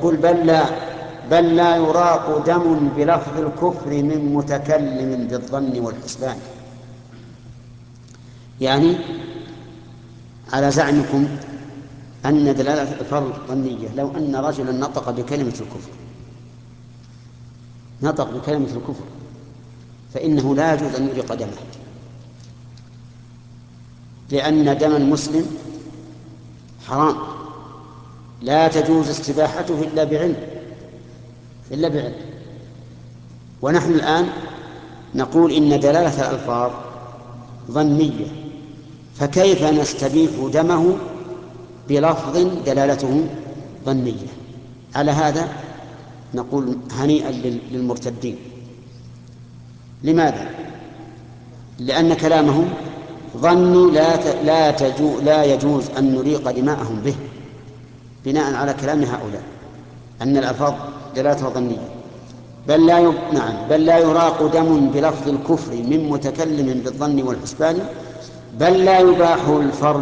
يقول بل لا يراق دم بلفظ الكفر من متكلم بالظن والحسبان. يعني على زعمكم أن دلالة الفرض ظنية، لو أن رجلا نطق بكلمة الكفر فإنه لا يجوز أن يريق دمه، لأن دم المسلم حرام لا تجوز استباحته إلا بعلم. ونحن الآن نقول إن دلالة الألفاظ ظنية، فكيف نستبيح دمه بلفظ دلالته ظنية؟ على هذا نقول هنيئا للمرتدين. لماذا؟ لأن كلامهم ظني لا يجوز أن نريق دماءهم به، بناء على كلام هؤلاء أن الألفاظ دلالتها ظنية. بل لا يراق دم بلفظ الكفر من متكلم بالظن والحسبان، بل لا يباح الفرد